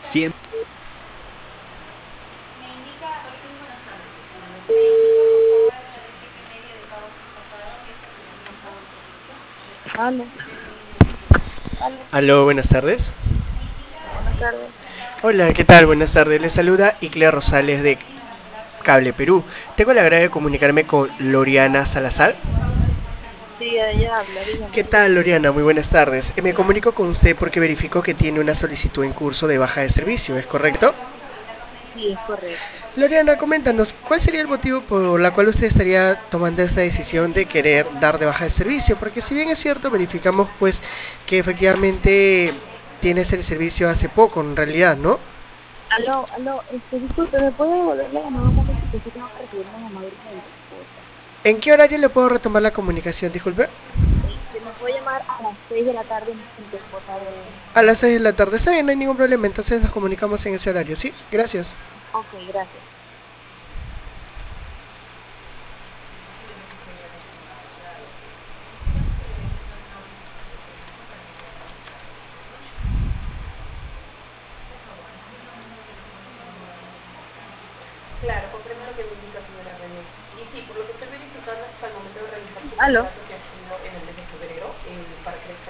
Siempre. Aló, aló, Aló, buenas tardes. buenas tardes. Hola, ¿qué tal? Buenas tardes. Les saluda Iclea Rosales de Cable Perú. Tengo el agrado de comunicarme con Loriana Salazar. Sí, ella habla, dígame. ¿Qué tal, Loriana? Muy buenas tardes. Me comunico con usted porque verifico que tiene una solicitud en curso de baja de servicio, ¿es correcto? Sí, es correcto. Loriana, coméntanos, ¿cuál sería el motivo por la cual usted estaría tomando esta decisión de querer dar de baja de servicio? Porque si bien es cierto, verificamos pues que efectivamente tienes el servicio hace poco, en realidad, ¿no? Aló, disculpe, ¿me puede devolver la llamada un momentito? Es que tengo que recibir una llamada urgente, porfa. ¿En qué horario le puedo retomar la comunicación? Disculpe. Me puede llamar a las 6 de la tarde en punto, por favor. A las 6 de la tarde. Está bien, no hay ningún problema. Entonces nos comunicamos en ese horario, ¿sí? Gracias. Ok, gracias. Claro, comprendo lo que me indica, señora René. Y sí, por lo que estoy verificando hasta el momento de realizar su Aló. contrato que ha sido en el mes de febrero, para que les